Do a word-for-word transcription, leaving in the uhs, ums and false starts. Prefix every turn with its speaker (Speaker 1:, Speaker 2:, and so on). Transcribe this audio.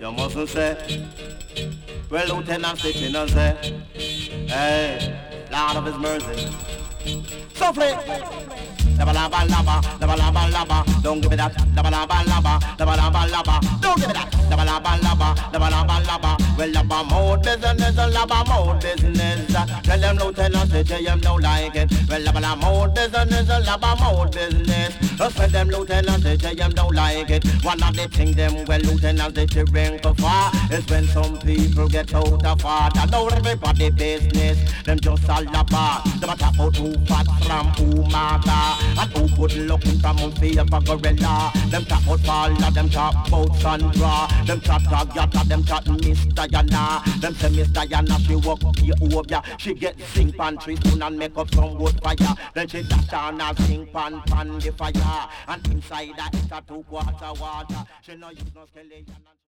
Speaker 1: no mustn't say. Well, Lieutenant sitting and say, hey, Lord of His mercy. Softly. Laba laba laba, laba laba laba, don't give me that. Laba laba laba, laba laba laba, don't give me that. Laba laba laba, laba laba laba. Well, laba mode business, laba mode business. Tell them Lieutenant say J M don't like it. Well, laba laba mode business, laba mode business. Tell them Lieutenant say J M don't like it. One of the things them well Lieutenant say to bring to far is when some people get out of order. Now everybody business, them just a laba. Them a talk about who fat from who maga. And who good looking from a favor gorilla. Them talk about Paula, them talk about Sandra. Them talk Agatha, them talk Miss Diana. Them say Miss Diana, she walk here over. She get zinc pan tree soon and make up some wood fire. Then she dash down and zinc pan pan the fire. And inside that it's a two quarter water. She no use no skeleton.